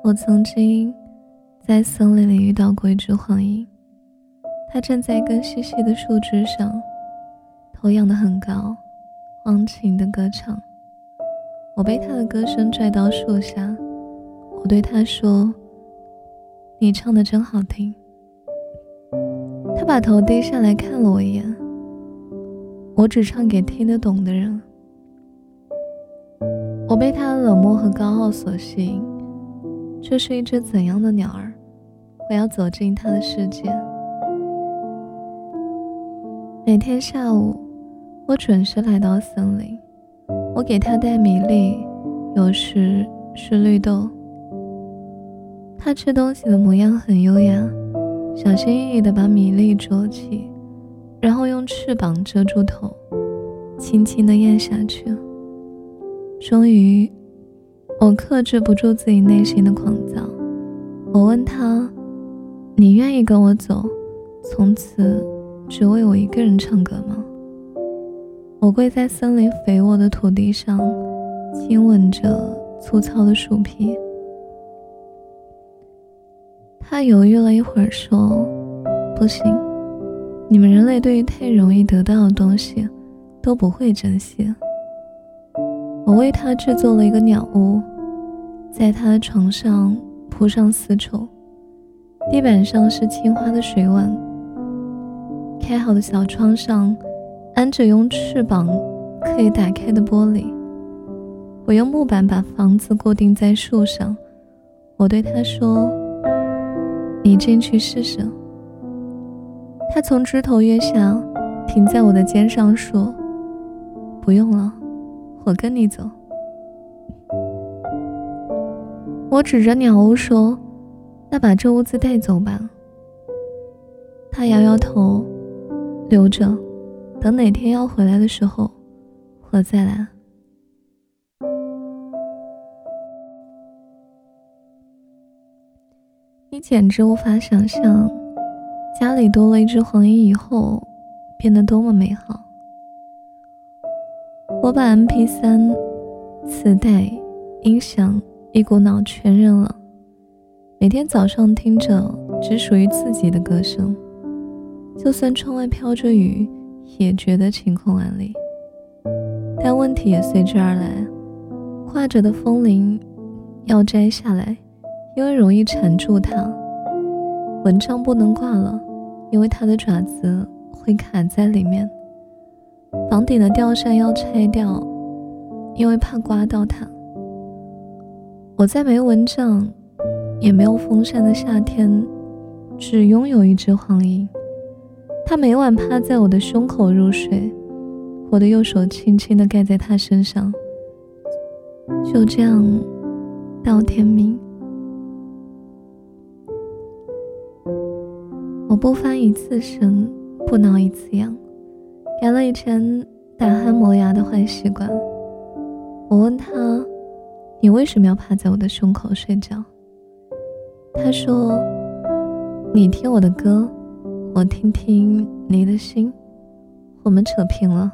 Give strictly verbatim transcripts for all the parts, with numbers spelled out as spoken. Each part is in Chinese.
我曾经在森林里遇到过一只黄莺，它站在一根细细的树枝上，头仰得很高，忘情地歌唱。我被它的歌声拽到树下，我对它说：你唱得真好听。它把头低下来看了我一眼，我只唱给听得懂的人。我被它的冷漠和高傲所吸引，这是一只怎样的鸟儿？我要走进它的世界。每天下午，我准时来到森林，我给它带米粒，有时是绿豆。它吃东西的模样很优雅，小心翼翼地把米粒啄起，然后用翅膀遮住头，轻轻地咽下去。终于，我克制不住自己内心的狂躁，我问他：你愿意跟我走，从此只为我一个人唱歌吗？我跪在森林肥沃的土地上，亲吻着粗糙的树皮。他犹豫了一会儿说：不行，你们人类对于太容易得到的东西都不会珍惜。我为他制作了一个鸟屋，在他的床上铺上丝绸，地板上是青花的水碗，开好的小窗上安着用翅膀可以打开的玻璃。我用木板把房子固定在树上，我对他说：你进去试试。他从枝头跃下，停在我的肩上说：不用了，我跟你走。我指着鸟屋说：那把这屋子带走吧。他摇摇头：留着，等哪天要回来的时候我再来。你简直无法想象家里多了一只黄莺以后变得多么美好。我把 M P 三 磁带音响一股脑全扔了，每天早上听着只属于自己的歌声，就算窗外飘着雨也觉得晴空万里。但问题也随之而来，挂着的风铃要摘下来，因为容易缠住它。蚊帐不能挂了，因为它的爪子会卡在里面。房顶的吊扇要拆掉，因为怕刮到它。我在没蚊帐也没有风扇的夏天，只拥有一只黄莺。它每晚趴在我的胸口入睡，我的右手轻轻地盖在它身上，就这样到天明。我不翻一次身，不挠一次痒，改了以前打鼾磨牙的坏习惯。我问他：你为什么要趴在我的胸口睡觉？他说：你听我的歌，我听听你的心，我们扯平了。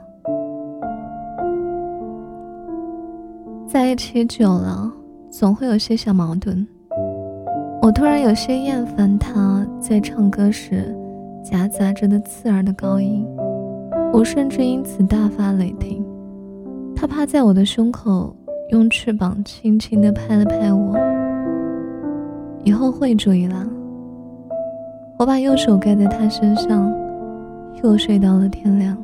在一起久了，总会有些小矛盾。我突然有些厌烦他在唱歌时夹杂着的刺耳的高音，我甚至因此大发雷霆。他趴在我的胸口，用翅膀轻轻地拍了拍我。以后会注意啦。我把右手盖在他身上，又睡到了天亮。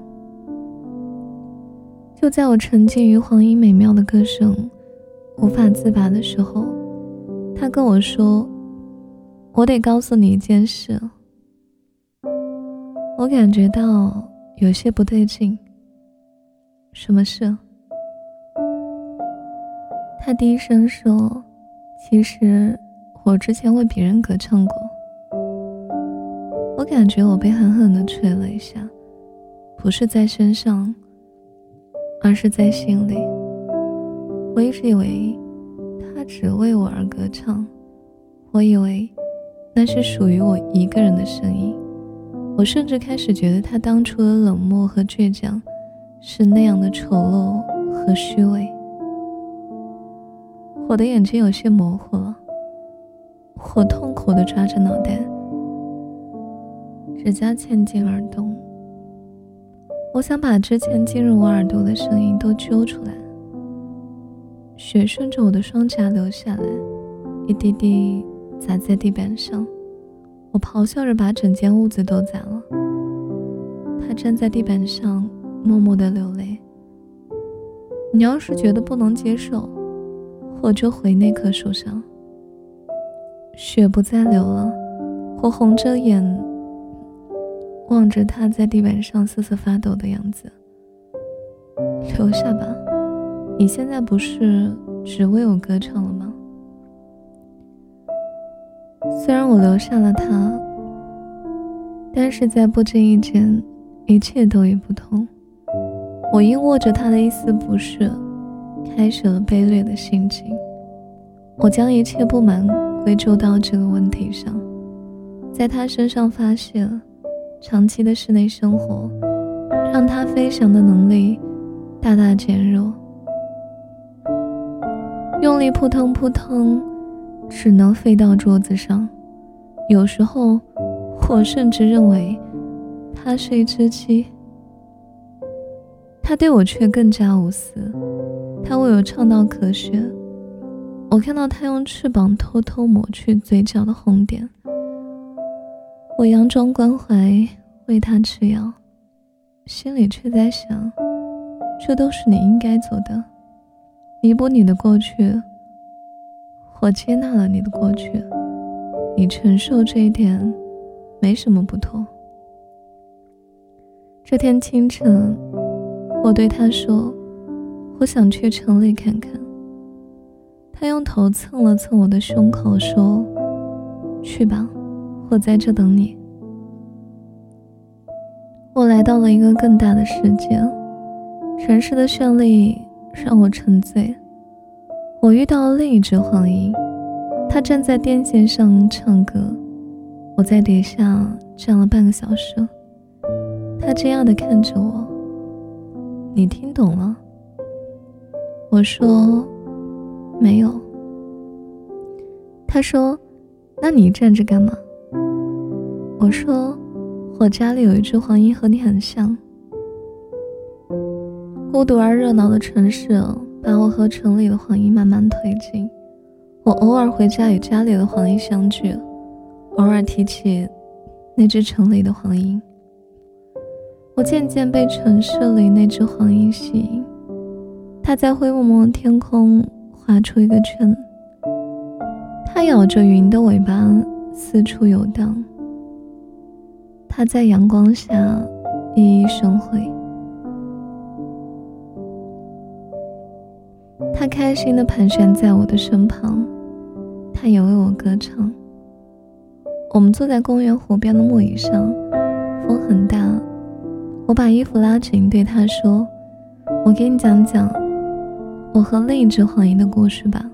就在我沉浸于黄莺美妙的歌声无法自拔的时候，他跟我说：我得告诉你一件事。我感觉到有些不对劲。什么事？他低声说：其实我之前为别人歌唱过。我感觉我被狠狠地捶了一下，不是在身上，而是在心里。我一直以为他只为我而歌唱，我以为那是属于我一个人的声音。我甚至开始觉得他当初的冷漠和倔强是那样的丑陋和虚伪。我的眼睛有些模糊了， 我痛苦地抓着脑袋，指甲嵌进耳洞。我想把之前进入我耳朵的声音都揪出来。血顺着我的双颊流下来，一滴滴砸在地板上。我咆哮着把整间屋子都砸了。他站在地板上默默地流泪。你要是觉得不能接受，我就回那棵树上。血不再流了，我红着眼望着他在地板上瑟瑟发抖的样子。留下吧，你现在不是只为我歌唱了吗？虽然我留下了他，但是在不经意间，一切都已不同。我因握着他的一丝不舍，开始了卑劣的心情。我将一切不满归咎到这个问题上，在他身上发泄了。长期的室内生活让他飞翔的能力大大减弱，用力扑腾扑腾，只能飞到桌子上。有时候我甚至认为他是一只鸡。他对我却更加无私，他为我唱到咳血。我看到他用翅膀偷偷抹去嘴角的红点。我佯装关怀喂他吃药，心里却在想，这都是你应该做的，弥补你的过去。我接纳了你的过去，你承受这一点没什么不妥。这天清晨，我对他说，我想去城里看看。他用头蹭了蹭我的胸口，说，去吧，我在这等你。我来到了一个更大的世界，城市的绚丽让我沉醉。我遇到了另一只黄莺，它站在电线上唱歌。我在底下站了半个小时，它惊讶地看着我。你听懂了？我说没有。他说，那你站着干嘛？我说，我家里有一只黄莺和你很像。孤独而热闹的城市把我和城里的黄莺慢慢推进。我偶尔回家与家里的黄莺相聚，偶尔提起那只城里的黄莺。我渐渐被城市里那只黄莺吸引，它在灰蒙蒙的天空画出一个圈，它咬着云的尾巴四处游荡，它在阳光下熠熠生辉。它开心地盘旋在我的身旁，它也为我歌唱。我们坐在公园湖边的木椅上，风很大，我把衣服拉紧，对他说，我给你讲讲我和另一只黄莺的故事吧。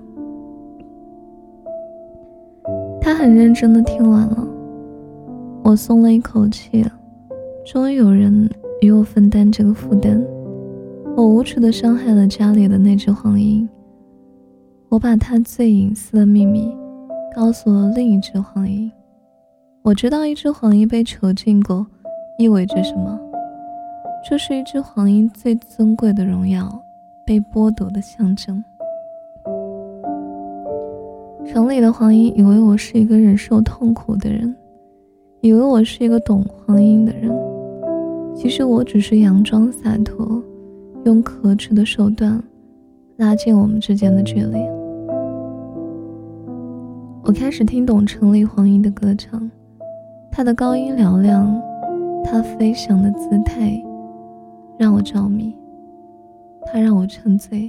他很认真地听完了，我松了一口气，终于有人与我分担这个负担。我无耻地伤害了家里的那只黄莺，我把它最隐私的秘密告诉了另一只黄莺。我知道一只黄莺被囚禁过意味着什么，这是一只黄莺最尊贵的荣耀被剥夺的象征。城里的黄莺以为我是一个忍受痛苦的人，以为我是一个懂黄莺的人，其实我只是佯装洒脱，用可耻的手段拉近我们之间的距离。我开始听懂城里黄莺的歌唱，它的高音嘹亮，它飞翔的姿态让我着迷，它让我沉醉。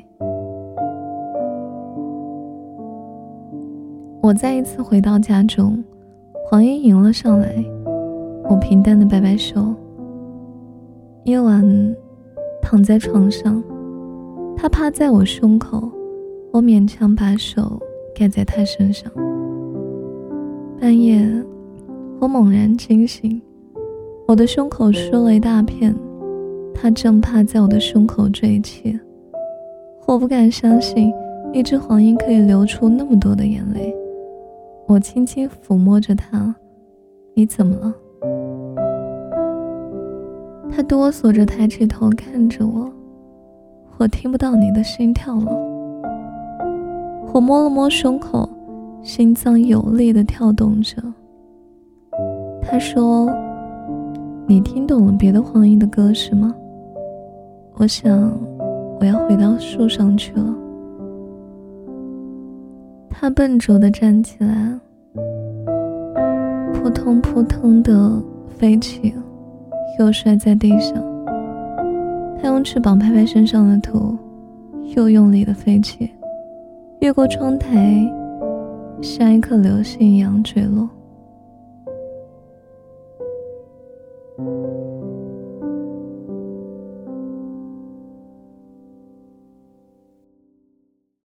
我再一次回到家中，黄莺迎了上来，我平淡的摆摆手。夜晚躺在床上，他趴在我胸口，我勉强把手盖在他身上。半夜我猛然惊醒，我的胸口湿了一大片，他正趴在我的胸口坠泣。我不敢相信一只黄莺可以流出那么多的眼泪， 我轻轻抚摸着他，你怎么了？他哆嗦着抬起头看着我，我听不到你的心跳了。我摸了摸胸口，心脏有力地跳动着。他说，你听懂了别的黄莺的歌是吗？我想我要回到树上去了。他笨拙地站起来，扑通扑通地飞起，又摔在地上。他用翅膀拍拍身上的土，又用力地飞起，越过窗台，像一颗流星一样坠落。